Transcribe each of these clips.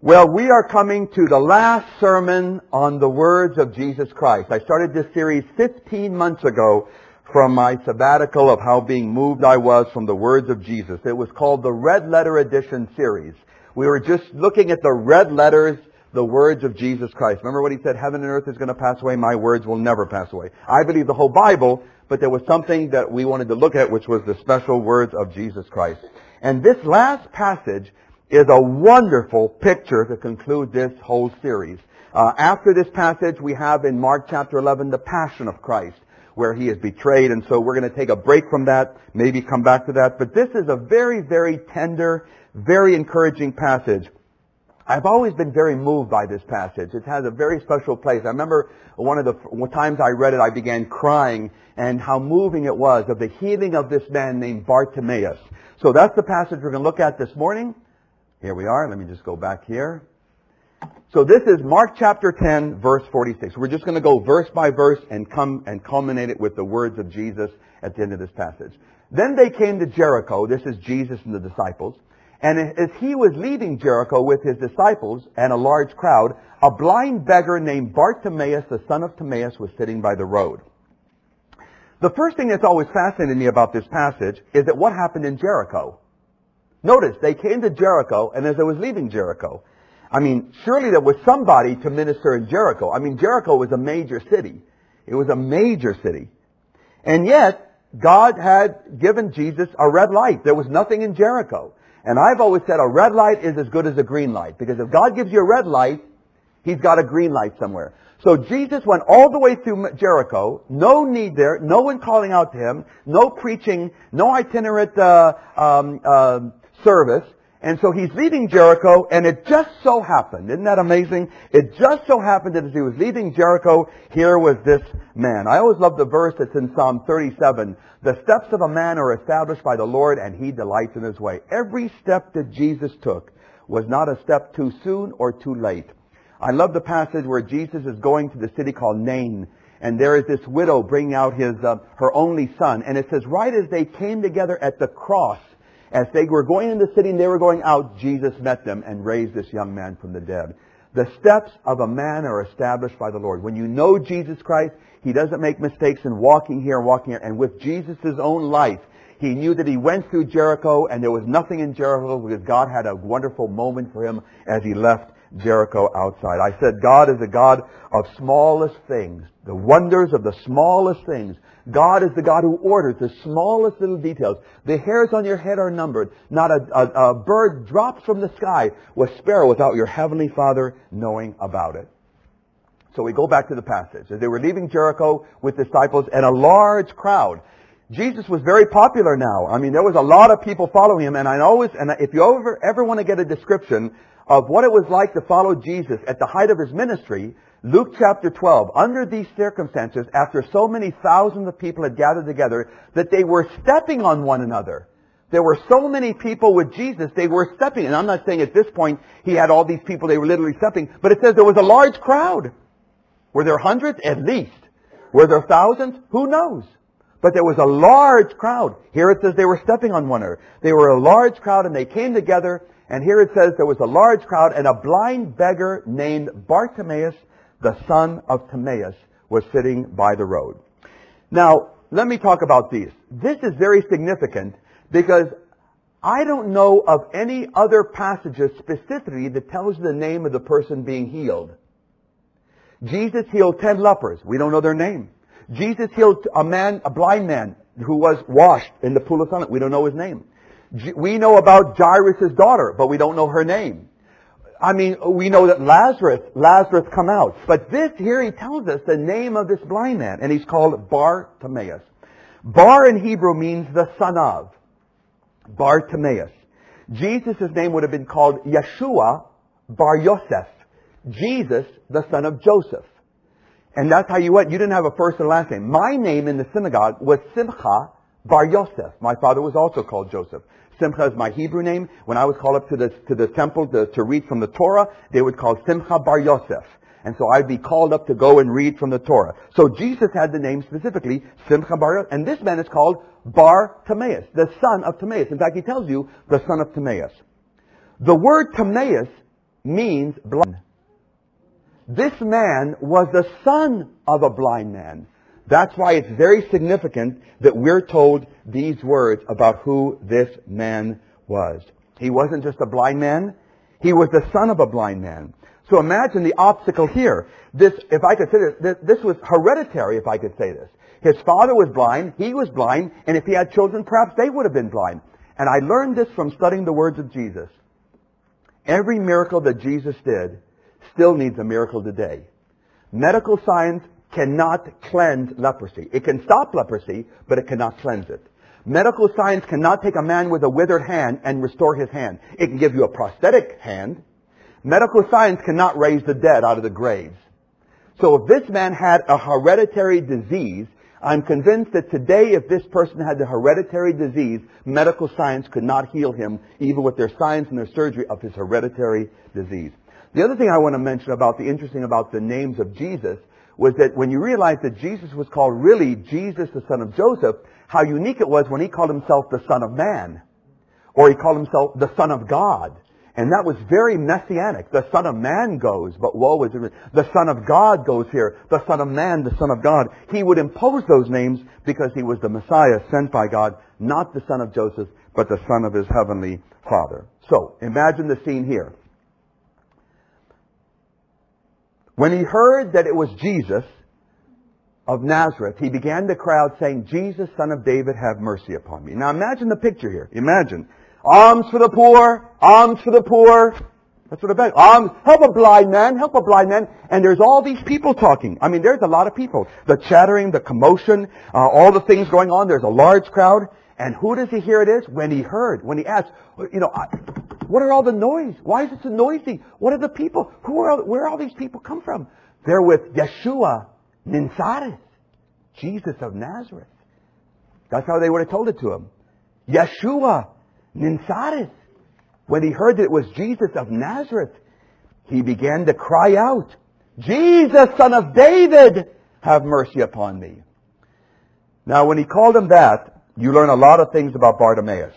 Well, we are coming to the last sermon on the words of Jesus Christ. I started this series 15 months ago from my sabbatical of how being moved I was from the words of Jesus. It was called the Red Letter Edition series. We were just looking at the red letters, the words of Jesus Christ. Remember what he said, heaven and earth is going to pass away, my words will never pass away. I believe the whole Bible, but there was something that we wanted to look at, which was the special words of Jesus Christ. And this last passage is a wonderful picture to conclude this whole series. After this passage, we have in Mark chapter 11 the Passion of Christ, where he is betrayed, and so we're going to take a break from that, maybe come back to that. But this is a very, very tender, very encouraging passage. I've always been very moved by this passage. It has a very special place. I remember one of the times I read it, I began crying, and how moving it was of the healing of this man named Bartimaeus. So that's the passage we're going to look at this morning. Here we are. Let me just go back here. So this is Mark chapter 10, verse 46. We're just going to go verse by verse and come and culminate it with the words of Jesus at the end of this passage. Then they came to Jericho. This is Jesus and the disciples. And as he was leaving Jericho with his disciples and a large crowd, a blind beggar named Bartimaeus, the son of Timaeus, was sitting by the road. The first thing that's always fascinated me about this passage is that what happened in Jericho. Notice, they came to Jericho, and as they was leaving Jericho, surely there was somebody to minister in Jericho. Jericho was a major city. It was a major city. And yet, God had given Jesus a red light. There was nothing in Jericho. And I've always said a red light is as good as a green light. Because if God gives you a red light, He's got a green light somewhere. So Jesus went all the way through Jericho. No need there. No one calling out to Him. No preaching. No itinerant service. And so he's leaving Jericho, and it just so happened, isn't that amazing? It just so happened that as he was leaving Jericho, here was this man. I always love the verse that's in Psalm 37. The steps of a man are established by the Lord, and he delights in his way. Every step that Jesus took was not a step too soon or too late. I love the passage where Jesus is going to the city called Nain, and there is this widow bringing out her only son. And it says, right as they came together at the cross, as they were going in the city and they were going out, Jesus met them and raised this young man from the dead. The steps of a man are established by the Lord. When you know Jesus Christ, He doesn't make mistakes in walking here and walking here. And with Jesus' own life, He knew that He went through Jericho and there was nothing in Jericho because God had a wonderful moment for Him as He left Jericho outside. I said God is a God of smallest things, the wonders of the smallest things. God is the God who orders the smallest little details. The hairs on your head are numbered. Not a bird drops from the sky with sparrow without your heavenly Father knowing about it. So we go back to the passage. As they were leaving Jericho with disciples and a large crowd. Jesus was very popular now. There was a lot of people following Him. And if you ever want to get a description of what it was like to follow Jesus at the height of His ministry, Luke chapter 12, under these circumstances, after so many thousands of people had gathered together, that they were stepping on one another. There were so many people with Jesus, they were stepping. And I'm not saying at this point He had all these people, they were literally stepping, but it says there was a large crowd. Were there hundreds? At least. Were there thousands? Who knows? But there was a large crowd. Here it says they were stepping on one another. They were a large crowd and they came together, and here it says there was a large crowd, and a blind beggar named Bartimaeus, the son of Timaeus, was sitting by the road. Now, let me talk about these. This is very significant because I don't know of any other passages specifically that tells the name of the person being healed. Jesus healed 10 lepers. We don't know their name. Jesus healed a blind man who was washed in the pool of Siloam. We don't know his name. We know about Jairus' daughter, but we don't know her name. We know that Lazarus come out. But this here, he tells us the name of this blind man, and he's called Bartimaeus. Bar in Hebrew means the son of. Bartimaeus. Jesus' name would have been called Yeshua Bar Yosef. Jesus, the son of Joseph. And that's how you went. You didn't have a first and last name. My name in the synagogue was Simcha Bar Yosef. My father was also called Joseph. Simcha is my Hebrew name. When I was called up to the temple to read from the Torah, they would call Simcha Bar Yosef. And so I'd be called up to go and read from the Torah. So Jesus had the name specifically, Simcha Bar Yosef. And this man is called Bartimaeus, the son of Timaeus. In fact, he tells you, the son of Timaeus. The word Timaeus means blind. This man was the son of a blind man. That's why it's very significant that we're told these words about who this man was. He wasn't just a blind man. He was the son of a blind man. So imagine the obstacle here. This, if I could say this was hereditary, if I could say this. His father was blind, he was blind, and if he had children, perhaps they would have been blind. And I learned this from studying the words of Jesus. Every miracle that Jesus did still needs a miracle today. Medical science cannot cleanse leprosy. It can stop leprosy, but it cannot cleanse it. Medical science cannot take a man with a withered hand and restore his hand. It can give you a prosthetic hand. Medical science cannot raise the dead out of the graves. So if this man had a hereditary disease, I'm convinced that today if this person had the hereditary disease, medical science could not heal him, even with their science and their surgery of his hereditary disease. The other thing I want to mention about interesting about the names of Jesus was that when you realize that Jesus was called really Jesus, the son of Joseph, how unique it was when he called himself the Son of Man. Or he called himself the Son of God. And that was very messianic. The Son of Man goes, but woe is it. The Son of God goes here. The Son of Man, the Son of God. He would impose those names because he was the Messiah sent by God, not the son of Joseph, but the son of his heavenly Father. So, imagine the scene here. When he heard that it was Jesus of Nazareth, he began to cry out saying, Jesus, son of David, have mercy upon me. Now imagine the picture here. Imagine. Alms for the poor, alms for the poor. That's what I bet. Alms, help a blind man, help a blind man. And there's all these people talking. I mean, there's a lot of people. The chattering, the commotion, all the things going on. There's a large crowd. And who does he hear it is? When he heard, when he asked, what are all the noise? Why is it so noisy? What are the people? Where all these people come from? They're with Yeshua Ninsaris, Jesus of Nazareth. That's how they would have told it to him. Yeshua Ninsaris. When he heard that it was Jesus of Nazareth, he began to cry out, Jesus, son of David, have mercy upon me. Now, when he called him that, you learn a lot of things about Bartimaeus.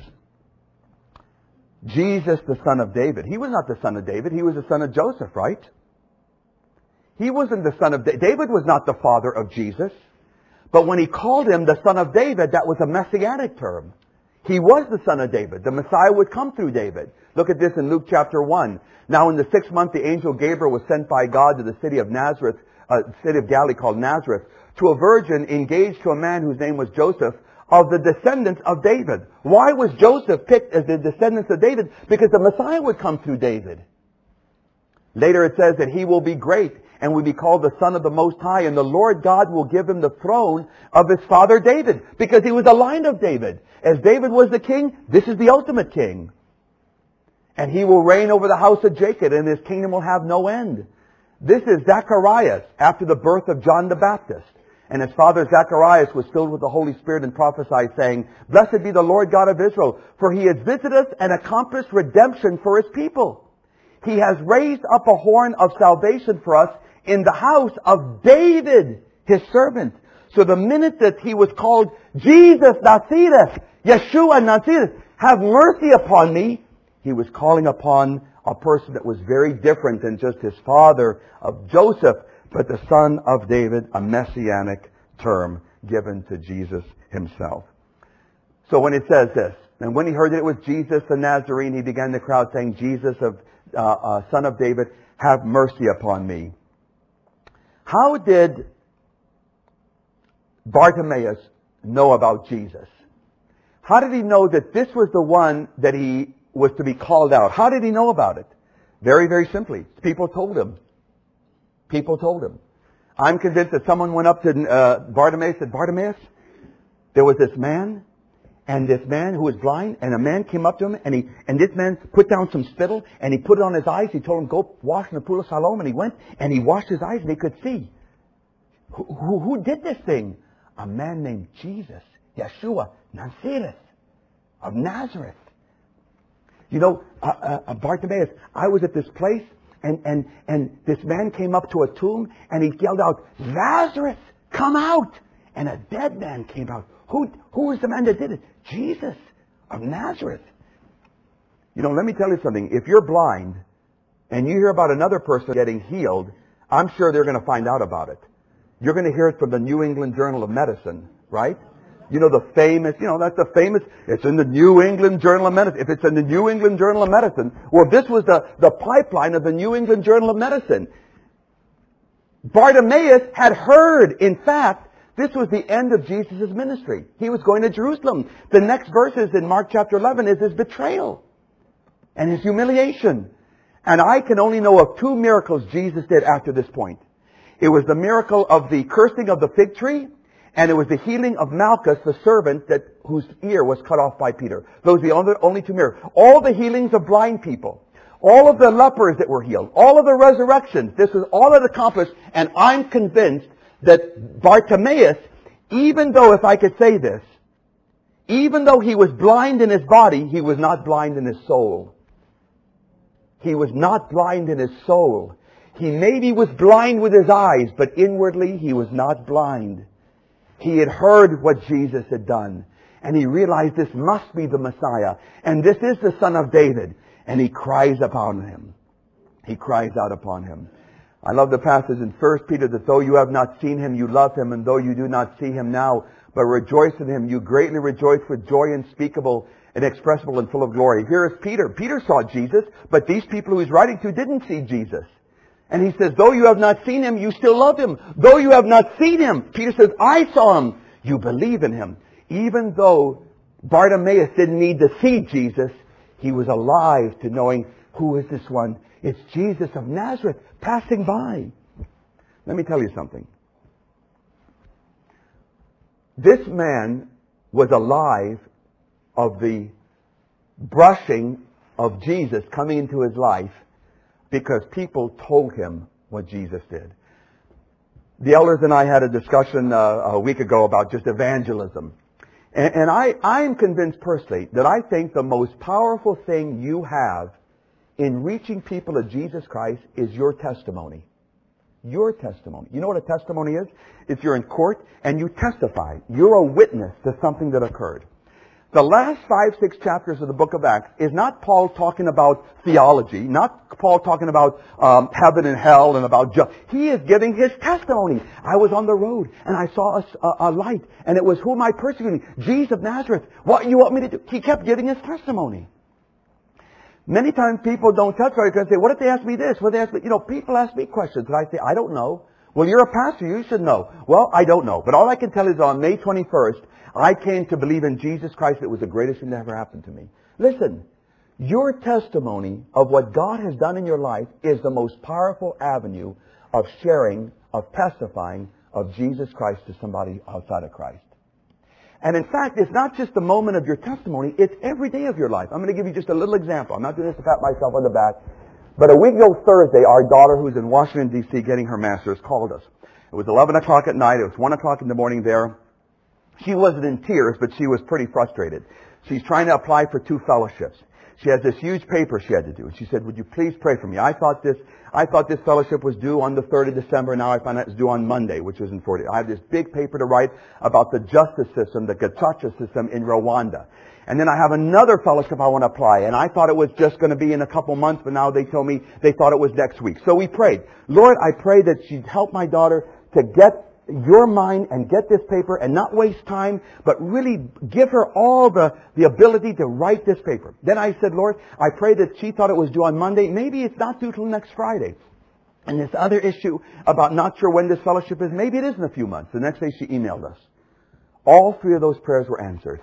Jesus, the son of David. He was not the son of David. He was the son of Joseph, right? He wasn't the son of David. David was not the father of Jesus. But when he called him the son of David, that was a messianic term. He was the son of David. The Messiah would come through David. Look at this in Luke chapter 1. Now in the 6th month, the angel Gabriel was sent by God to the city of Nazareth, city of Galilee called Nazareth, to a virgin engaged to a man whose name was Joseph, of the descendants of David. Why was Joseph picked as the descendants of David? Because the Messiah would come through David. Later it says that he will be great and will be called the Son of the Most High, and the Lord God will give him the throne of his father David, because he was a line of David. As David was the king, this is the ultimate king. And he will reign over the house of Jacob, and his kingdom will have no end. This is Zacharias after the birth of John the Baptist. And his father Zacharias was filled with the Holy Spirit and prophesied, saying, Blessed be the Lord God of Israel, for he has visited us and accomplished redemption for his people. He has raised up a horn of salvation for us in the house of David, his servant. So the minute that he was called Jesus Nazareth, Yeshua Nazareth, have mercy upon me, he was calling upon a person that was very different than just his father of Joseph, but the son of David, a messianic term given to Jesus himself. So when it says this, and when he heard that it was Jesus the Nazarene, he began the crowd saying, Jesus of son of David, have mercy upon me. How did Bartimaeus know about Jesus? How did he know that this was the one that he was to be called out? How did he know about it? Very, very simply. People told him. People told him. I'm convinced that someone went up to Bartimaeus and said, Bartimaeus, there was this man, and this man who was blind, and a man came up to him, and this man put down some spittle, and he put it on his eyes. He told him, go wash in the pool of Siloam, and he went, and he washed his eyes, and he could see. Who did this thing? A man named Jesus, Yeshua Nazareth, of Nazareth. You know, Bartimaeus, I was at this place, and this man came up to a tomb, and he yelled out, Lazarus, come out! And a dead man came out. Who was the man that did it? Jesus of Nazareth. You know, let me tell you something. If you're blind, and you hear about another person getting healed, I'm sure they're going to find out about it. You're going to hear it from the New England Journal of Medicine, right? You know, the famous, that's the famous, it's in the New England Journal of Medicine. If it's in the New England Journal of Medicine, well, this was the pipeline of the New England Journal of Medicine. Bartimaeus had heard, in fact, this was the end of Jesus' ministry. He was going to Jerusalem. The next verses in Mark chapter 11 is his betrayal and his humiliation. And I can only know of 2 miracles Jesus did after this point. It was the miracle of the cursing of the fig tree, and it was the healing of Malchus, the servant whose ear was cut off by Peter. Those are the only 2 miracles. All the healings of blind people, all of the lepers that were healed, all of the resurrections, this was all accomplished, and I'm convinced that Bartimaeus, even though, if I could say this, even though he was blind in his body, he was not blind in his soul. He was not blind in his soul. He maybe was blind with his eyes, but inwardly he was not blind. He had heard what Jesus had done, and he realized this must be the Messiah, and this is the Son of David, and he cries upon him. He cries out upon him. I love the passage in 1 Peter that though you have not seen him, you love him, and though you do not see him now, but rejoice in him, you greatly rejoice with joy unspeakable, inexpressible, and full of glory. Here is Peter. Peter saw Jesus, but these people who he's writing to didn't see Jesus. And he says, though you have not seen him, you still love him. Though you have not seen him, Peter says, I saw him. You believe in him. Even though Bartimaeus didn't need to see Jesus, he was alive to knowing, who is this one? It's Jesus of Nazareth passing by. Let me tell you something. This man was alive of the brushing of Jesus coming into his life because people told him what Jesus did. The elders and I had a discussion a week ago about just evangelism. And I am convinced personally that I think the most powerful thing you have in reaching people to Jesus Christ is your testimony. Your testimony. You know what a testimony is? If you're in court and you testify, you're a witness to something that occurred. The last 5, 6 chapters of the book of Acts is not Paul talking about theology, not Paul talking about heaven and hell and about he is giving his testimony. I was on the road and I saw a light, and it was whom I persecuted, Jesus of Nazareth. What you want me to do? He kept giving his testimony. Many times people don't testify because they say, what if they ask me this? What if they ask me? People ask me questions and I say, I don't know. Well, you're a pastor. You should know. Well, I don't know. But all I can tell you is on May 21st, I came to believe in Jesus Christ. It was the greatest thing that ever happened to me. Listen, your testimony of what God has done in your life is the most powerful avenue of sharing, of testifying of Jesus Christ to somebody outside of Christ. And in fact, it's not just the moment of your testimony, it's every day of your life. I'm going to give you just a little example. I'm not doing this to pat myself on the back. But a week ago Thursday, our daughter, who's in Washington, D.C. getting her master's, called us. It was 11 o'clock at night. It was 1 o'clock in the morning there. She wasn't in tears, but she was pretty frustrated. She's trying to apply for 2 fellowships. She has this huge paper she had to do. And she said, would you please pray for me? I thought this fellowship was due on the 3rd of December. Now I find out it's due on Monday, which was in 40. I have this big paper to write about the justice system, the Gacaca system in Rwanda. And then I have another fellowship I want to apply. And I thought it was just going to be in a couple months, but now they told me they thought it was next week. So we prayed. Lord, I pray that you'd help my daughter to get your mind and get this paper and not waste time, but really give her all the ability to write this paper. Then I said, Lord, I pray that she thought it was due on Monday. Maybe it's not due till next Friday. And this other issue about not sure when this fellowship is, maybe it is in a few months. The next day she emailed us. All 3 of those prayers were answered.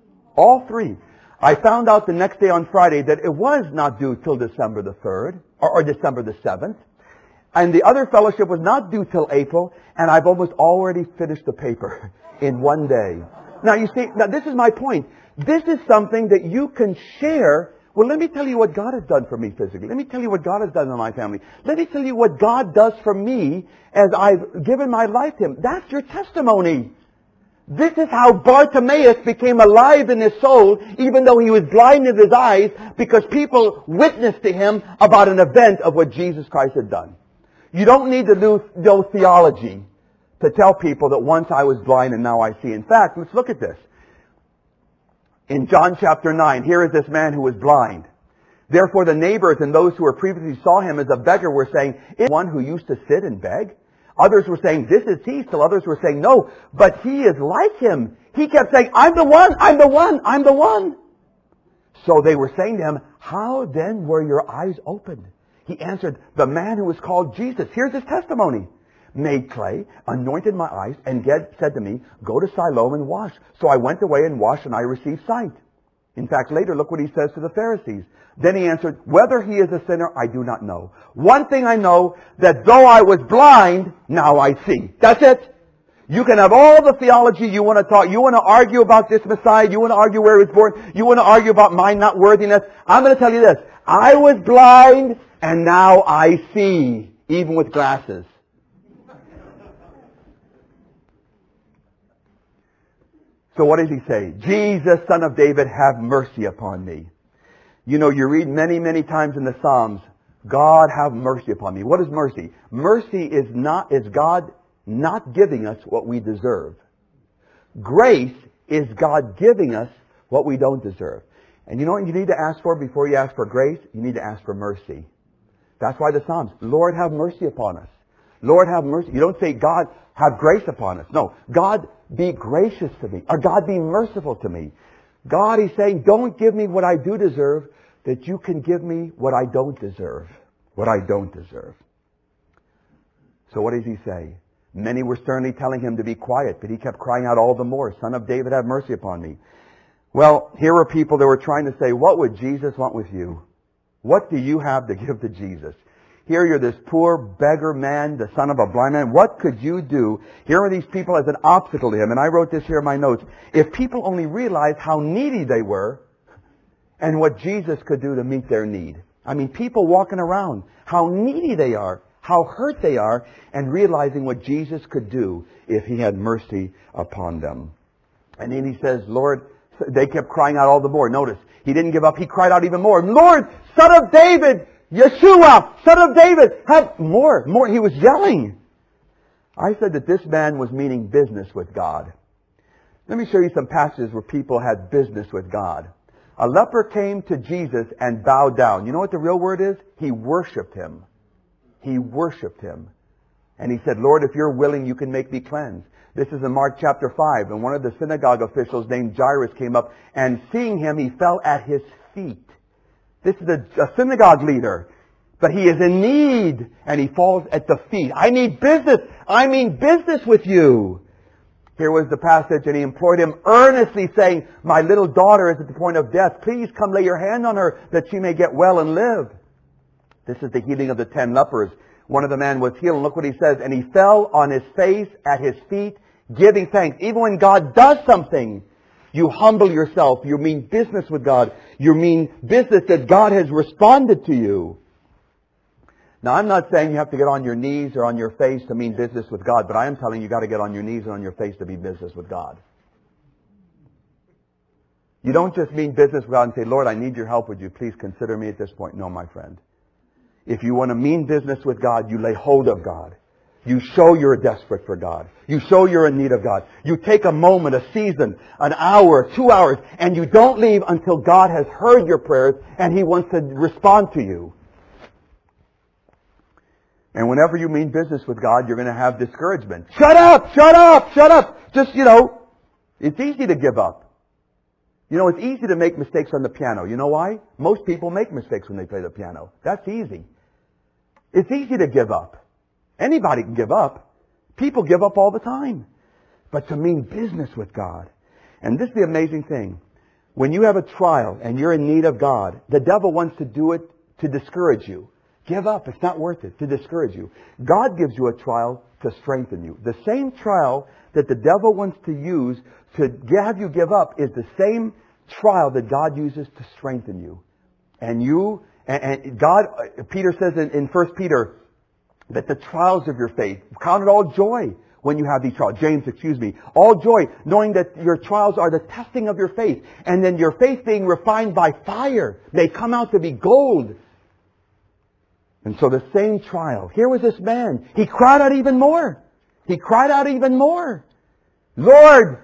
All 3. I found out the next day on Friday that it was not due till December the 3rd or December the 7th. And the other fellowship was not due till April, and I've almost already finished the paper in 1 day. Now you see, this is my point. This is something that you can share. Well, let me tell you what God has done for me physically. Let me tell you what God has done in my family. Let me tell you what God does for me as I've given my life to Him. That's your testimony. This is how Bartimaeus became alive in his soul, even though he was blind in his eyes, because people witnessed to him about an event of what Jesus Christ had done. You don't need to know theology to tell people that once I was blind and now I see. In fact, let's look at this. In John chapter 9, here is this man who was blind. Therefore the neighbors and those who were previously saw him as a beggar were saying, "Is one who used to sit and beg?" Others were saying, "This is he." Still others were saying, "No, but he is like him." He kept saying, "I'm the one, I'm the one, I'm the one." So they were saying to him, "How then were your eyes opened?" He answered, "The man who was called Jesus," here's his testimony, "made clay, anointed my eyes, and said to me, 'Go to Siloam and wash.' So I went away and washed, and I received sight." In fact, later, look what he says to the Pharisees. Then he answered, "Whether he is a sinner, I do not know. One thing I know, that though I was blind, now I see." That's it. You can have all the theology you want to talk. You want to argue about this Messiah. You want to argue where he was born. You want to argue about my not worthiness. I'm going to tell you this. I was blind, and now I see, even with glasses. So what does he say? "Jesus, Son of David, have mercy upon me." You know, you read many, many times in the Psalms, "God, have mercy upon me." What is mercy? Mercy is God not giving us what we deserve. Grace is God giving us what we don't deserve. And you know what you need to ask for before you ask for grace? You need to ask for mercy. That's why the Psalms, "Lord, have mercy upon us. Lord, have mercy." You don't say, "God, have grace upon us." No. "God, be gracious to me." Or, "God, be merciful to me." God, he's saying, don't give me what I do deserve, that you can give me what I don't deserve. What I don't deserve. So what does he say? Many were sternly telling him to be quiet, but he kept crying out all the more, "Son of David, have mercy upon me." Well, here were people that were trying to say, what would Jesus want with you? What do you have to give to Jesus? Here you're this poor beggar man, the son of a blind man. What could you do? Here are these people as an obstacle to him. And I wrote this here in my notes. If people only realized how needy they were and what Jesus could do to meet their need. I mean, people walking around, how needy they are, how hurt they are, and realizing what Jesus could do if he had mercy upon them. And then he says, "Lord," they kept crying out all the more. Notice, he didn't give up. He cried out even more, "Lord, Son of David, Yeshua, Son of David, have more." He was yelling. I said that this man was meaning business with God. Let me show you some passages where people had business with God. A leper came to Jesus and bowed down. You know what the real word is? He worshipped him. He worshipped him. And he said, "Lord, if you're willing, you can make me cleanse." This is in Mark chapter 5. And one of the synagogue officials named Jairus came up, and seeing him, he fell at his feet. This is a synagogue leader. But he is in need, and he falls at the feet. "I need business. I mean business with you." Here was the passage, and he implored him earnestly, saying, "My little daughter is at the point of death. Please come lay your hand on her that she may get well and live." This is the healing of the 10 lepers. One of the men was healed, and look what he says. "And he fell on his face at his feet, giving thanks." Even when God does something, you humble yourself. You mean business with God. You mean business that God has responded to you. Now, I'm not saying you have to get on your knees or on your face to mean business with God, but I am telling you, you've got to get on your knees and on your face to mean business with God. You don't just mean business with God and say, "Lord, I need your help. Would you please consider me at this point?" No, my friend. If you want to mean business with God, you lay hold of God. You show you're desperate for God. You show you're in need of God. You take a moment, a season, an hour, 2 hours, and you don't leave until God has heard your prayers and He wants to respond to you. And whenever you mean business with God, you're going to have discouragement. Shut up! Shut up! Shut up! Just, it's easy to give up. It's easy to make mistakes on the piano. You know why? Most people make mistakes when they play the piano. That's easy. It's easy to give up. Anybody can give up. People give up all the time. But to mean business with God. And this is the amazing thing. When you have a trial and you're in need of God, the devil wants to do it to discourage you. Give up. It's not worth it. To discourage you. God gives you a trial to strengthen you. The same trial that the devil wants to use to have you give up is the same trial that God uses to strengthen you. And God, Peter says in 1 Peter, that the trials of your faith, count it all joy when you have these trials. James, all joy, knowing that your trials are the testing of your faith. And then your faith being refined by fire, they come out to be gold. And so the same trial. Here was this man. He cried out even more. He cried out even more. "Lord,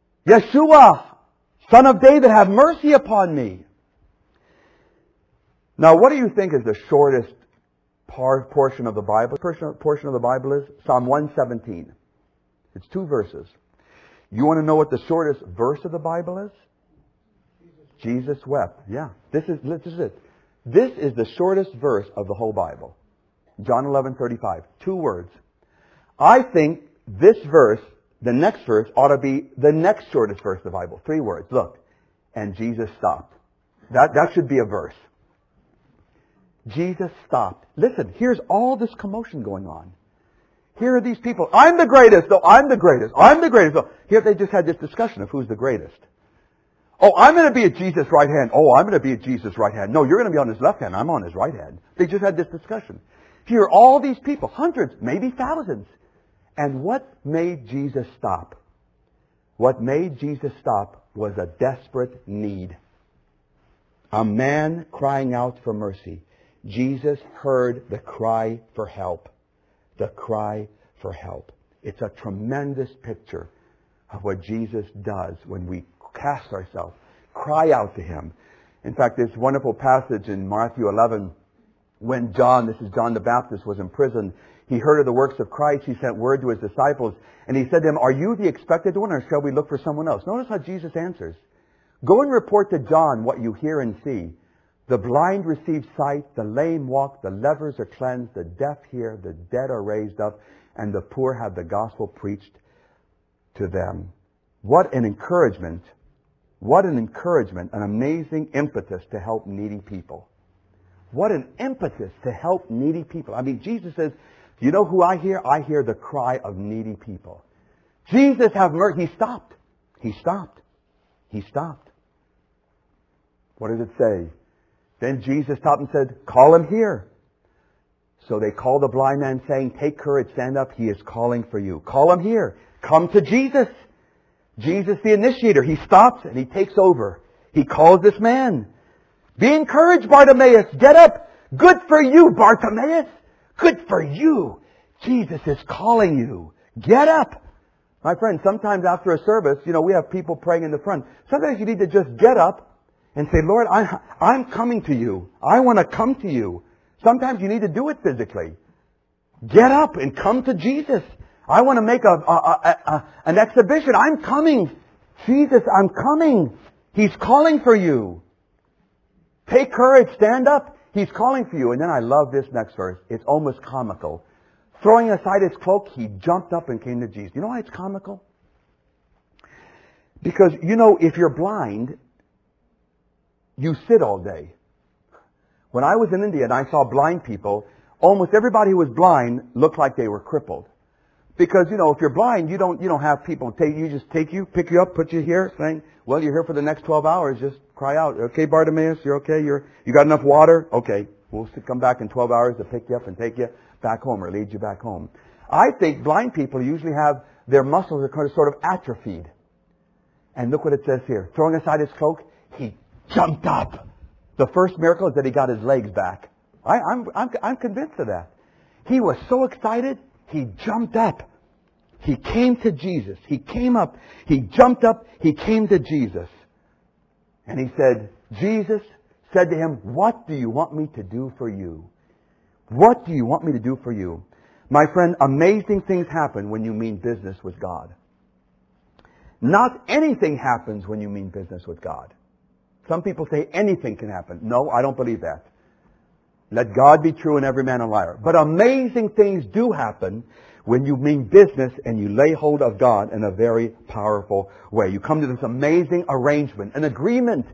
Yeshua, Son of David, have mercy upon me." Now, what do you think is the shortest portion of the Bible? Portion of the Bible is Psalm 117. It's 2 verses. You want to know what the shortest verse of the Bible is? Jesus wept. Yeah, this is it. This is the shortest verse of the whole Bible. John 11:35. 2 words. I think this verse, the next verse, ought to be the next shortest verse of the Bible. 3 words. Look. And Jesus stopped. That should be a verse. Jesus stopped. Listen, here's all this commotion going on. Here are these people. I'm the greatest. No, I'm the greatest. I'm the greatest. No. Here they just had this discussion of who's the greatest. Oh, I'm going to be at Jesus' right hand. Oh, I'm going to be at Jesus' right hand. No, you're going to be on his left hand. I'm on his right hand. They just had this discussion. Here are all these people, hundreds, maybe thousands. And what made Jesus stop? What made Jesus stop was a desperate need. A man crying out for mercy. Jesus heard the cry for help. The cry for help. It's a tremendous picture of what Jesus does when we cast ourselves, cry out to Him. In fact, this wonderful passage in Matthew 11, when John the Baptist, was in prison, he heard of the works of Christ. He sent word to his disciples, and he said to them, "Are you the expected one, or shall we look for someone else?" Notice how Jesus answers. "Go and report to John what you hear and see. The blind receive sight, the lame walk, the lepers are cleansed, the deaf hear, the dead are raised up, and the poor have the gospel preached to them." What an encouragement. What an encouragement, an amazing impetus to help needy people. What an impetus to help needy people. I mean, Jesus says, you know who I hear? I hear the cry of needy people. Jesus, have mercy. He stopped. He stopped. He stopped. What does it say? Then Jesus stopped and said, "Call him here." So they called the blind man, saying, "Take courage, stand up. He is calling for you." Call him here. Come to Jesus. Jesus, the initiator. He stops and he takes over. He calls this man. "Be encouraged, Bartimaeus. Get up. Good for you, Bartimaeus. Good for you. Jesus is calling you. Get up." My friend, sometimes after a service, we have people praying in the front. Sometimes you need to just get up and say, "Lord, I'm coming to you. I want to come to you." Sometimes you need to do it physically. Get up and come to Jesus. I want to make an exhibition. I'm coming. Jesus, I'm coming. He's calling for you. Take courage. Stand up. He's calling for you. And then I love this next verse. It's almost comical. Throwing aside his cloak, he jumped up and came to Jesus. You know why it's comical? Because, if you're blind, you sit all day. When I was in India and I saw blind people, almost everybody who was blind looked like they were crippled. Because, if you're blind, you don't have people pick you up, put you here, saying, "Well, you're here for the next 12 hours, just cry out. Okay, Bartimaeus, you're okay? You got enough water? Okay, we'll come back in 12 hours to pick you up and take you back home or lead you back home." I think blind people usually have their muscles are kind of sort of atrophied. And look what it says here. Throwing aside his cloak, he jumped up. The first miracle is that he got his legs back. I'm convinced of that. He was so excited, he jumped up. He came to Jesus. He came up. He jumped up. He came to Jesus. And he said, Jesus said to him, "What do you want me to do for you? What do you want me to do for you?" My friend, amazing things happen when you mean business with God. Not anything happens when you mean business with God. Some people say anything can happen. No, I don't believe that. Let God be true and every man a liar. But amazing things do happen when you mean business and you lay hold of God in a very powerful way. You come to this amazing arrangement, an agreement,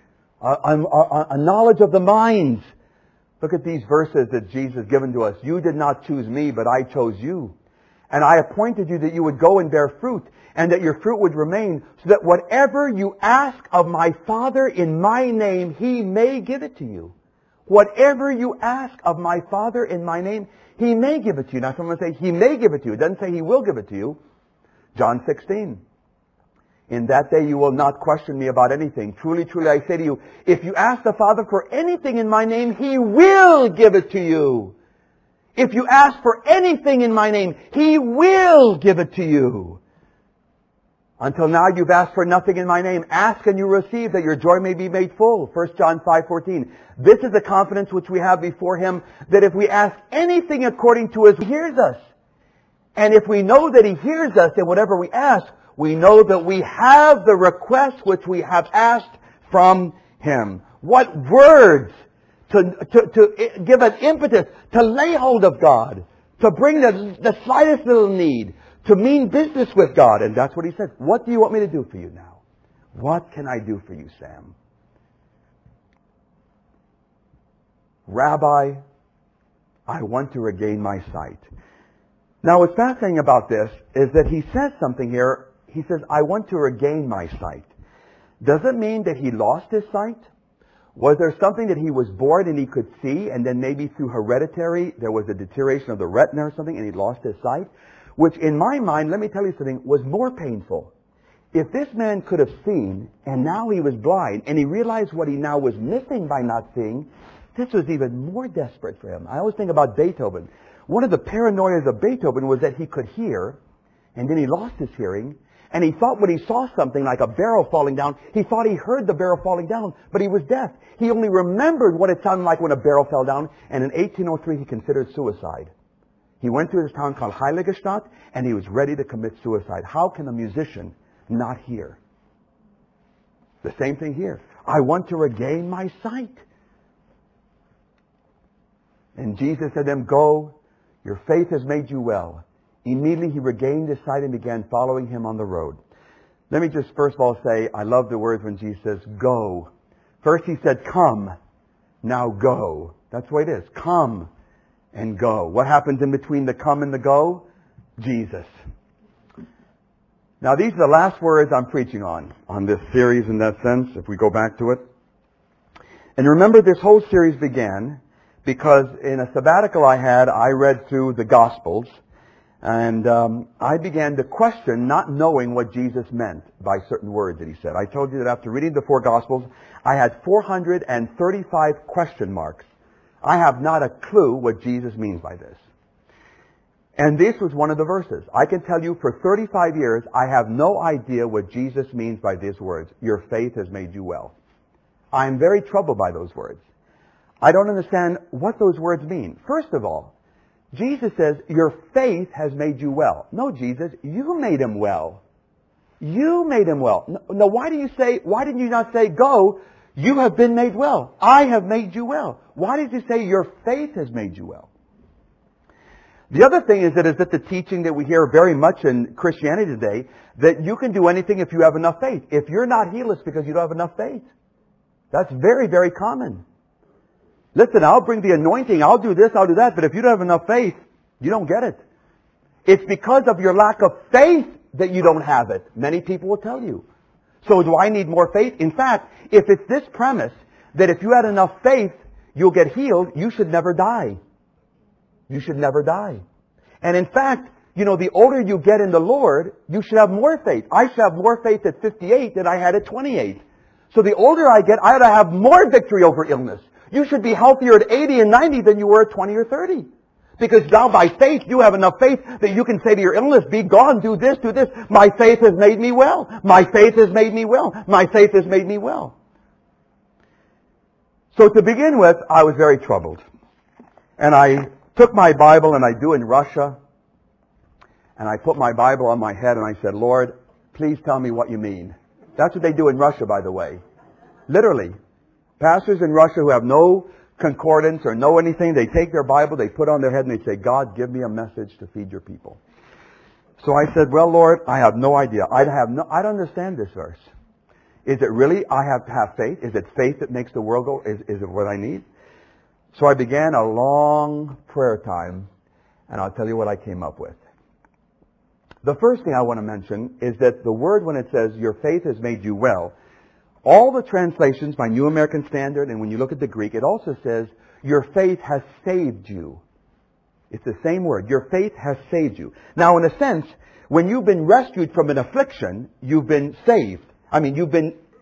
a knowledge of the minds. Look at these verses that Jesus has given to us. "You did not choose me, but I chose you. And I appointed you that you would go and bear fruit, and that your fruit would remain, so that whatever you ask of my Father in my name, He may give it to you." Whatever you ask of my Father in my name, He may give it to you. Now someone say, He may give it to you. It doesn't say He will give it to you. John 16. "In that day you will not question me about anything. Truly, truly, I say to you, if you ask the Father for anything in my name, He will give it to you." If you ask for anything in my name, He will give it to you. Until now you've asked for nothing in my name. Ask and you receive, that your joy may be made full. 1 John 5:14. This is the confidence which we have before Him, that if we ask anything according to His, He hears us. And if we know that He hears us in whatever we ask, we know that we have the request which we have asked from Him. What words to give an impetus, to lay hold of God, to bring the slightest little need, to mean business with God. And that's what He said. What do you want me to do for you now? What can I do for you, Sam? Rabbi, I want to regain my sight. Now what's fascinating about this is that He says something here. He says, I want to regain my sight. Does it mean that He lost His sight? Was there something that He was born and He could see, and then maybe through hereditary there was a deterioration of the retina or something and He lost His sight? Which in my mind, let me tell you something, was more painful. If this man could have seen and now he was blind and he realized what he now was missing by not seeing, this was even more desperate for him. I always think about Beethoven. One of the paranoias of Beethoven was that he could hear and then he lost his hearing. And he thought when he saw something like a barrel falling down, he thought he heard the barrel falling down, but he was deaf. He only remembered what it sounded like when a barrel fell down, and in 1803 he considered suicide. He went to this town called Heiligenstadt, and he was ready to commit suicide. How can a musician not hear? The same thing here. I want to regain my sight. And Jesus said to him, go, your faith has made you well. Immediately he regained his sight and began following Him on the road. Let me just first of all say, I love the words when Jesus says, go. First He said, come. Now go. That's the way it is. Come and go. What happens in between the come and the go? Jesus. Now these are the last words I'm preaching on this series in that sense, if we go back to it. And remember, this whole series began because in a sabbatical I had, I read through the Gospels. And I began to question, not knowing what Jesus meant by certain words that He said. I told you that after reading the four Gospels, I had 435 question marks. I have not a clue what Jesus means by this. And this was one of the verses. I can tell you for 35 years, I have no idea what Jesus means by these words. Your faith has made you well. I am very troubled by those words. I don't understand what those words mean. First of all, Jesus says, your faith has made you well. No, Jesus, you made him well. You made him well. No, why didn't you not say, go, you have been made well. I have made you well. Why did you say your faith has made you well? The other thing is that the teaching that we hear very much in Christianity today, that you can do anything if you have enough faith. If you're not healed, it's because you don't have enough faith. That's very, very common. Listen, I'll bring the anointing, I'll do this, I'll do that, but if you don't have enough faith, you don't get it. It's because of your lack of faith that you don't have it. Many people will tell you. So do I need more faith? In fact, if it's this premise that if you had enough faith, you'll get healed, you should never die. You should never die. And in fact, the older you get in the Lord, you should have more faith. I should have more faith at 58 than I had at 28. So the older I get, I ought to have more victory over illness. You should be healthier at 80 and 90 than you were at 20 or 30. Because now by faith, you have enough faith that you can say to your illness, be gone, do this, do this. My faith has made me well. My faith has made me well. My faith has made me well. So to begin with, I was very troubled. And I took my Bible, and I do in Russia, and I put my Bible on my head and I said, Lord, please tell me what you mean. That's what they do in Russia, by the way. Literally. Pastors in Russia who have no concordance or know anything, they take their Bible, they put on their head, and they say, God, give me a message to feed your people. So I said, well, Lord, I have no idea. I don't understand this verse. Is it really I have to have faith? Is it faith that makes the world go? Is it what I need? So I began a long prayer time, and I'll tell you what I came up with. The first thing I want to mention is that the word, when it says, your faith has made you well, all the translations by New American Standard, and when you look at the Greek, it also says, your faith has saved you. It's the same word. Your faith has saved you. Now, in a sense, when you've been rescued from an affliction, you've been saved. I mean, you've been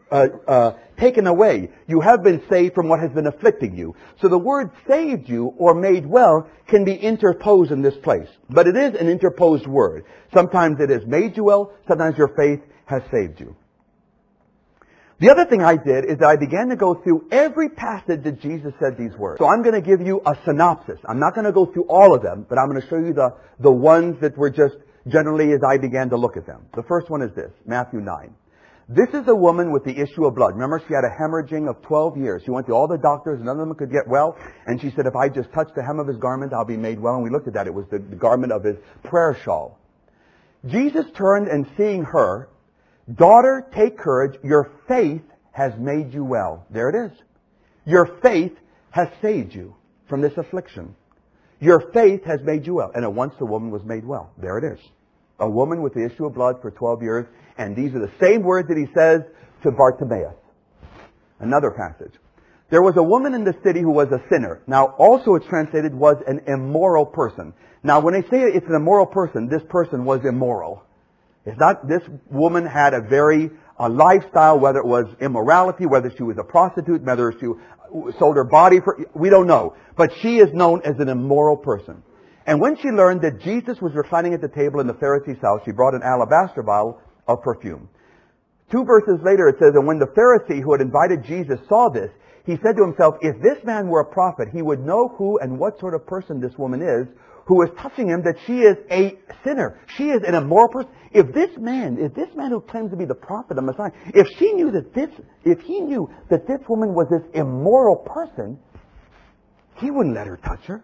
taken away. You have been saved from what has been afflicting you. So the word saved you or made well can be interposed in this place. But it is an interposed word. Sometimes it has made you well. Sometimes your faith has saved you. The other thing I did is that I began to go through every passage that Jesus said these words. So I'm going to give you a synopsis. I'm not going to go through all of them, but I'm going to show you the ones that were just generally as I began to look at them. The first one is this, Matthew 9. This is a woman with the issue of blood. Remember, she had a hemorrhaging of 12 years. She went to all the doctors. None of them could get well. And she said, if I just touch the hem of his garment, I'll be made well. And we looked at that. It was the garment of his prayer shawl. Jesus turned and seeing her, daughter, take courage. Your faith has made you well. There it is. Your faith has saved you from this affliction. Your faith has made you well. And at once the woman was made well. There it is. A woman with the issue of blood for 12 years. And these are the same words that he says to Bartimaeus. Another passage. There was a woman in the city who was a sinner. Now, also it's translated was an immoral person. Now, when they say it's an immoral person, this person was immoral. It's not, this woman had a lifestyle, whether it was immorality, whether she was a prostitute, whether she sold her body for, we don't know. But she is known as an immoral person. And when she learned that Jesus was reclining at the table in the Pharisee's house, she brought an alabaster vial of perfume. 2 verses later it says, and when the Pharisee who had invited Jesus saw this, he said to himself, if this man were a prophet, he would know who and what sort of person this woman is, who is touching him, that she is a sinner. She is an immoral person. If this man who claims to be the prophet, the Messiah, if he knew that this woman was this immoral person, he wouldn't let her touch her.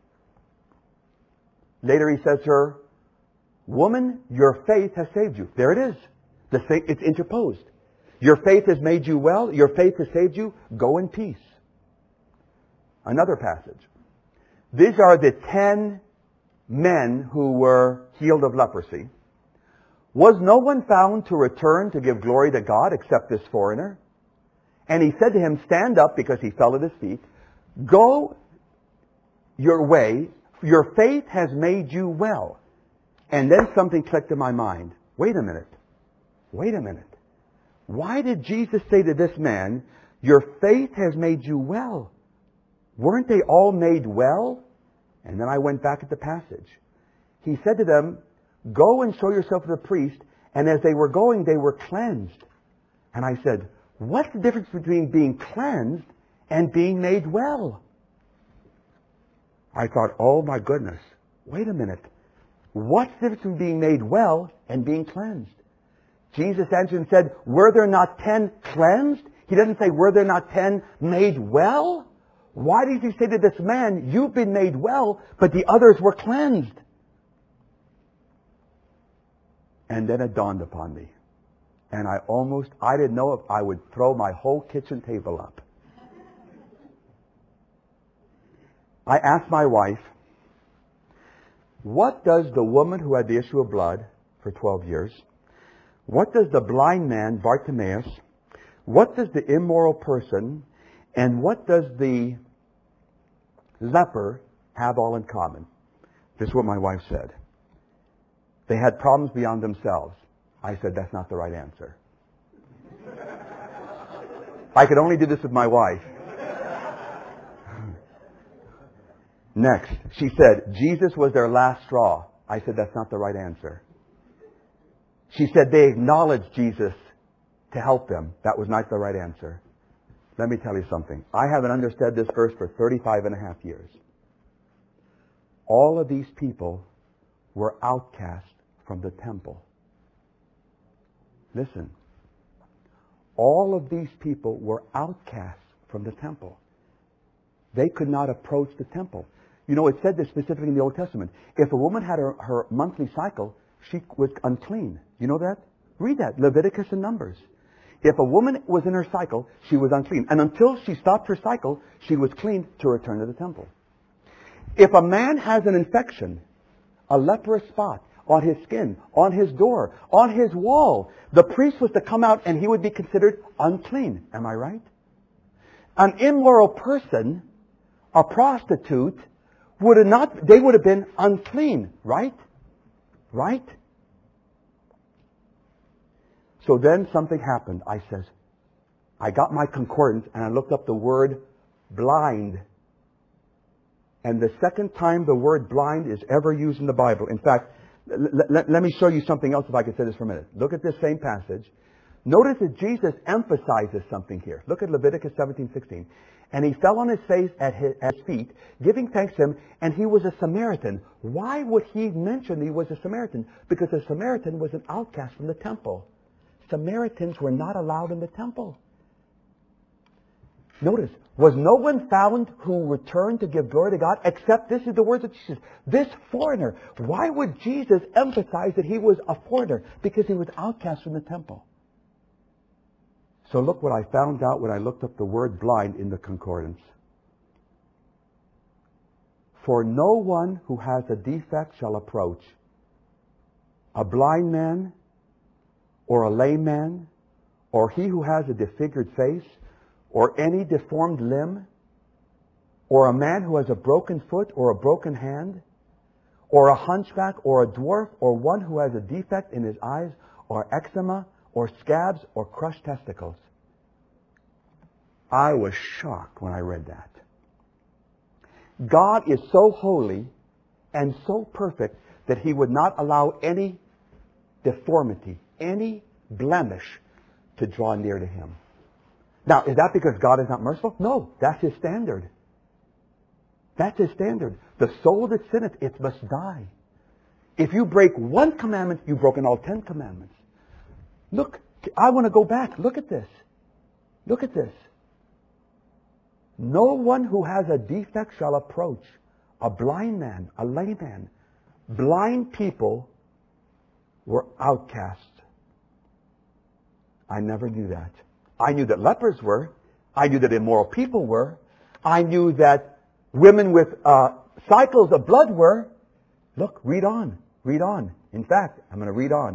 Later he says to her, woman, your faith has saved you. There it is. It's interposed. Your faith has made you well. Your faith has saved you. Go in peace. Another passage. These are the 10 men who were healed of leprosy. Was no one found to return to give glory to God except this foreigner? And he said to him, stand up, because he fell at his feet. Go your way. Your faith has made you well. And then something clicked in my mind. Wait a minute. Why did Jesus say to this man, your faith has made you well? Weren't they all made well? And then I went back at the passage. He said to them, go and show yourself to the priest. And as they were going, they were cleansed. And I said, what's the difference between being cleansed and being made well? I thought, oh my goodness, wait a minute. What's the difference between being made well and being cleansed? Jesus answered and said, were there not 10 cleansed? He doesn't say, were there not 10 made well? Why did he say to this man, you've been made well, but the others were cleansed? And then it dawned upon me. And I didn't know if I would throw my whole kitchen table up. I asked my wife, what does the woman who had the issue of blood for 12 years, what does the blind man, Bartimaeus, what does the immoral person, and what does the leper have all in common? This is what my wife said. They had problems beyond themselves. I said, that's not the right answer. I could only do this with my wife. Next, she said, Jesus was their last straw. I said, that's not the right answer. She said they acknowledged Jesus to help them. That was not the right answer. Let me tell you something. I haven't understood this verse for 35 and a half years. All of these people were outcast from the temple. Listen. All of these people were outcasts from the temple. They could not approach the temple. You know, it said this specifically in the Old Testament. If a woman had her monthly cycle, she was unclean. You know that? Read that. Leviticus and Numbers. If a woman was in her cycle, she was unclean. And until she stopped her cycle, she was clean to return to the temple. If a man has an infection, a leprous spot on his skin, on his door, on his wall, the priest was to come out and he would be considered unclean. Am I right? An immoral person, a prostitute, would have been unclean, right? Right? So then something happened. I says, I got my concordance and I looked up the word blind. And the second time the word blind is ever used in the Bible. In fact, let me show you something else if I can say this for a minute. Look at this same passage. Notice that Jesus emphasizes something here. Look at Leviticus 17:16. And he fell on his face at his feet, giving thanks to him, and he was a Samaritan. Why would he mention he was a Samaritan? Because a Samaritan was an outcast from the temple. Samaritans were not allowed in the temple. Notice, was no one found who returned to give glory to God except, this is the words of Jesus, this foreigner. Why would Jesus emphasize that he was a foreigner? Because he was outcast from the temple. So look what I found out when I looked up the word blind in the concordance. For no one who has a defect shall approach a blind man or a lame man or he who has a disfigured face or any deformed limb or a man who has a broken foot or a broken hand or a hunchback or a dwarf or one who has a defect in his eyes or eczema or scabs or crushed testicles. I was shocked when I read that. God is so holy and so perfect that he would not allow any deformity, any blemish to draw near to him. Now, is that because God is not merciful? No, that's his standard. That's his standard. The soul that sinneth, it must die. If you break one commandment, you've broken all 10 commandments. Look, I want to go back. Look at this. Look at this. No one who has a defect shall approach a blind man, a lame man. Blind people were outcasts. I never knew that. I knew that lepers were. I knew that immoral people were. I knew that women with cycles of blood were. Look, read on. Read on. In fact, I'm going to read on.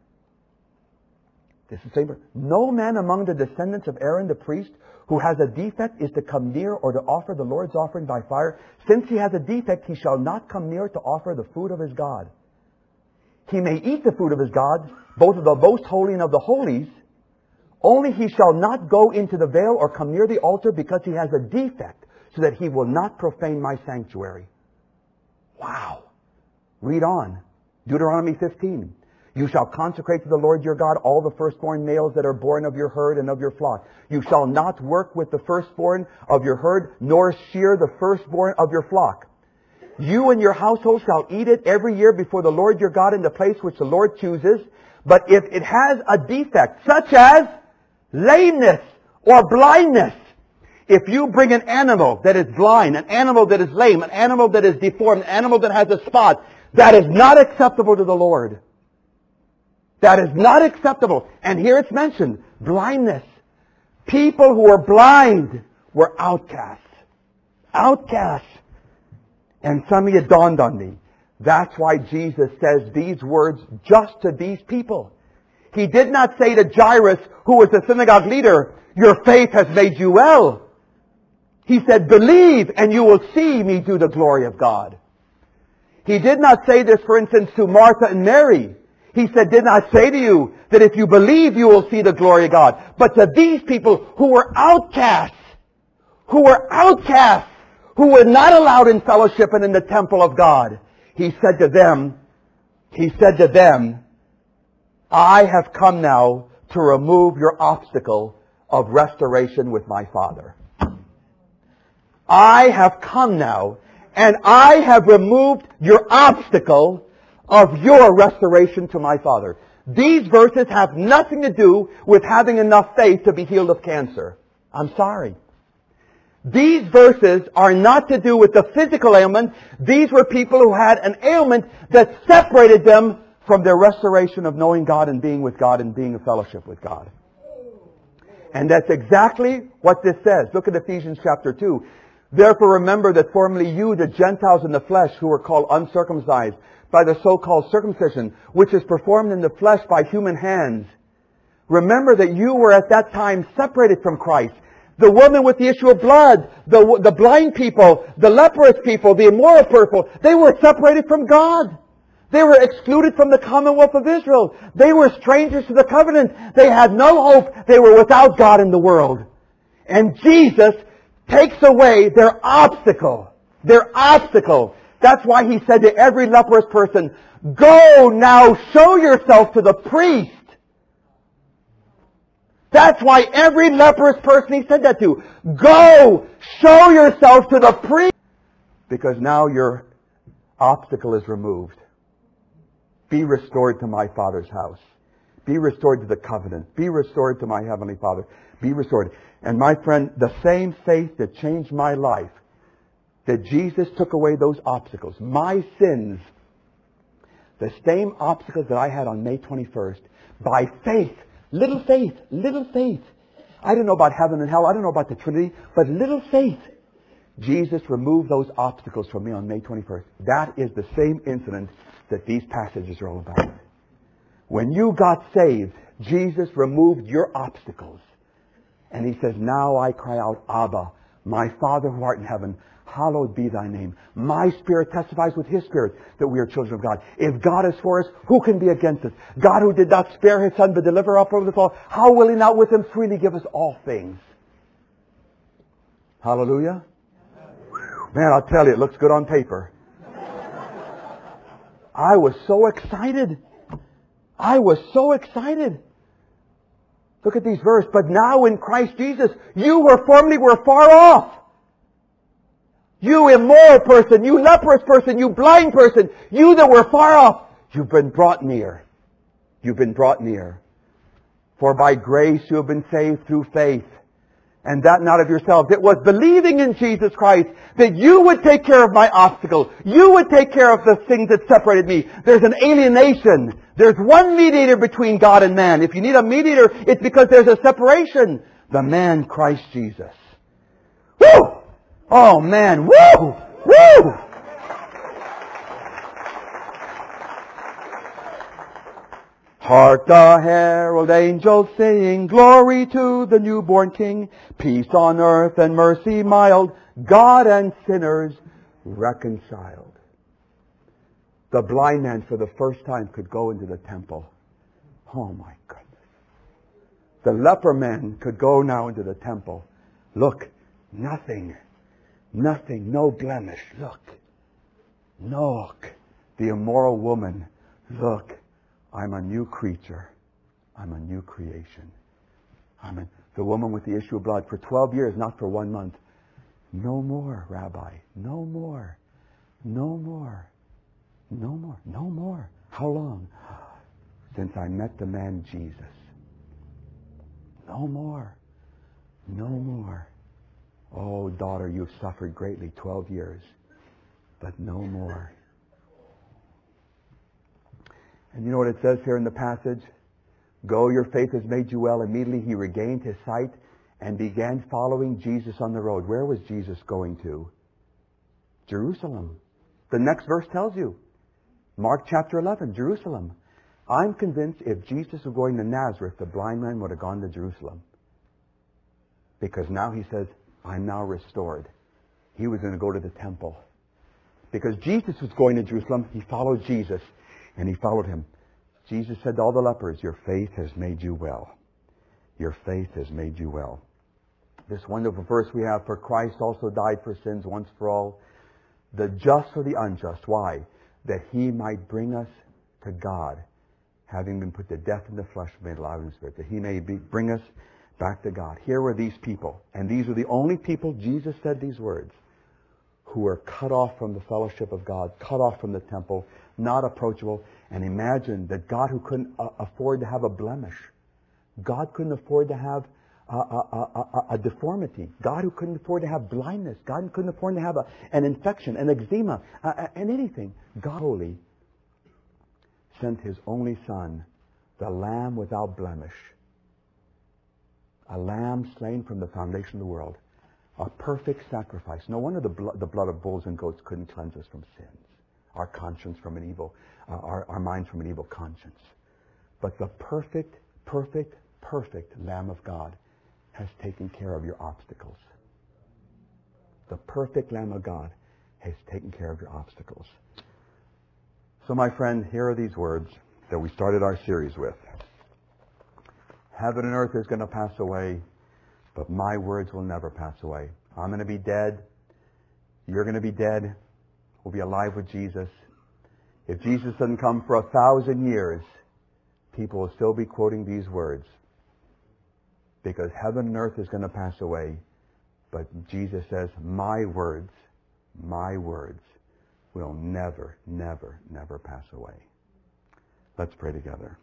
This is the same. No man among the descendants of Aaron the priest who has a defect is to come near or to offer the Lord's offering by fire. Since he has a defect, he shall not come near to offer the food of his God. He may eat the food of his God, both of the most holy and of the holies. Only he shall not go into the veil or come near the altar because he has a defect, so that he will not profane my sanctuary. Wow. Read on. Deuteronomy 15. You shall consecrate to the Lord your God all the firstborn males that are born of your herd and of your flock. You shall not work with the firstborn of your herd, nor shear the firstborn of your flock. You and your household shall eat it every year before the Lord your God in the place which the Lord chooses. But if it has a defect, such as lameness or blindness, if you bring an animal that is blind, an animal that is lame, an animal that is deformed, an animal that has a spot, that is not acceptable to the Lord. That is not acceptable. And here it's mentioned, blindness. People who are blind were outcasts. Outcasts. And suddenly it dawned on me. That's why Jesus says these words just to these people. He did not say to Jairus, who was the synagogue leader, your faith has made you well. He said, believe and you will see me do the glory of God. He did not say this, for instance, to Martha and Mary. He said, did not say to you that if you believe you will see the glory of God. But to these people who were outcasts, who were not allowed in fellowship and in the temple of God, he said to them, I have come now to remove your obstacle of restoration with my Father. I have come now and I have removed your obstacle of your restoration to my Father. These verses have nothing to do with having enough faith to be healed of cancer. I'm sorry. These verses are not to do with the physical ailment. These were people who had an ailment that separated them from their restoration of knowing God and being with God and being in fellowship with God. And that's exactly what this says. Look at Ephesians chapter 2. Therefore remember that formerly you, the Gentiles in the flesh, who were called uncircumcised by the so-called circumcision, which is performed in the flesh by human hands. Remember that you were at that time separated from Christ. The woman with the issue of blood, the blind people, the leprous people, the immoral people, they were separated from God. They were excluded from the commonwealth of Israel. They were strangers to the covenant. They had no hope. They were without God in the world. And Jesus takes away their obstacle. Their obstacle. That's why He said to every leprous person, "Go now, show yourself to the priest." That's why every leprous person He said that to. Go, show yourself to the priest. Because now your obstacle is removed. Be restored to my Father's house. Be restored to the covenant. Be restored to my Heavenly Father. Be restored. And my friend, the same faith that changed my life, that Jesus took away those obstacles, my sins, the same obstacles that I had on May 21st, by faith, little faith. I don't know about heaven and hell. I don't know about the Trinity, but little faith. Jesus removed those obstacles from me on May 21st. That is the same incident that these passages are all about. When you got saved, Jesus removed your obstacles. And He says, "Now I cry out, Abba, my Father who art in heaven, hallowed be thy name." My spirit testifies with His spirit that we are children of God. If God is for us, who can be against us? God who did not spare His Son but deliver up over the fall, how will He not with Him freely give us all things? Hallelujah. Man, I'll tell you, it looks good on paper. I was so excited. Look at these verses. But now in Christ Jesus, you were formerly far off. You immoral person, you leprous person, you blind person, you that were far off, you've been brought near. You've been brought near. For by grace you have been saved through faith. And that not of yourselves. It was believing in Jesus Christ that you would take care of my obstacle. You would take care of the things that separated me. There's an alienation. There's one mediator between God and man. If you need a mediator, it's because there's a separation. The man, Christ Jesus. Woo! Oh man, woo! Woo! Hark the herald angels sing, glory to the newborn King, peace on earth and mercy mild, God and sinners reconciled. The blind man for the first time could go into the temple. Oh my goodness. The leper man could go now into the temple. Look, nothing, no blemish. Look, the immoral woman, look. I'm a new creature. I'm a new creation. The woman with the issue of blood for 12 years, not for 1 month. No more, Rabbi. No more. How long? Since I met the man Jesus. No more. Oh, daughter, you've suffered greatly 12 years. But no more. And you know what it says here in the passage? Go, your faith has made you well. Immediately he regained his sight and began following Jesus on the road. Where was Jesus going to? Jerusalem. The next verse tells you. Mark chapter 11, Jerusalem. I'm convinced if Jesus was going to Nazareth, the blind man would have gone to Jerusalem. Because now he says, I'm now restored. He was going to go to the temple. Because Jesus was going to Jerusalem, he followed Jesus. And he followed him. Jesus said to all the lepers, your faith has made you well. Your faith has made you well. This wonderful verse we have, for Christ also died for sins once for all, the just for the unjust. Why? That he might bring us to God, having been put to death in the flesh, made alive in the spirit, that he may bring us back to God. Here were these people, and these were the only people, Jesus said these words, who were cut off from the fellowship of God, cut off from the temple, not approachable. And imagine that God, who couldn't afford to have a blemish, God couldn't afford to have a deformity, God who couldn't afford to have blindness, God couldn't afford to have an infection, an eczema, and anything. God holy sent his only Son, the Lamb without blemish, a lamb slain from the foundation of the world, a perfect sacrifice. No wonder the blood of bulls and goats couldn't cleanse us from sins, our conscience from an evil, our minds from an evil conscience. But the perfect Lamb of God has taken care of your obstacles. The perfect Lamb of God has taken care of your obstacles. So my friend, here are these words that we started our series with. Heaven and earth is going to pass away, but my words will never pass away. I'm going to be dead. You're going to be dead. We'll be alive with Jesus. If Jesus doesn't come for 1,000 years, people will still be quoting these words. Because heaven and earth is going to pass away, but Jesus says, my words will never, never, never pass away. Let's pray together.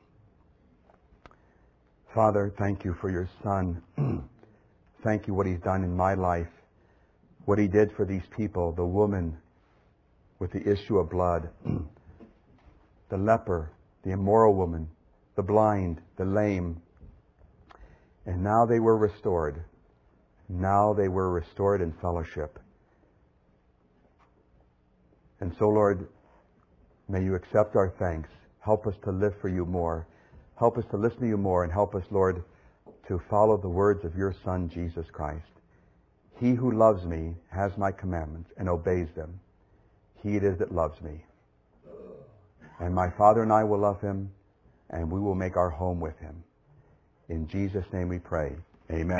Father, thank you for your Son. Thank you what he's done in my life, what he did for these people, the woman with the issue of blood, the leper, the immoral woman, the blind, the lame. And now they were restored. Now they were restored in fellowship. And so, Lord, may you accept our thanks. Help us to live for you more. Help us to listen to you more, and help us, Lord, to follow the words of your Son, Jesus Christ. He who loves me has my commandments and obeys them. He it is that loves me. And my Father and I will love him, and we will make our home with him. In Jesus' name we pray. Amen.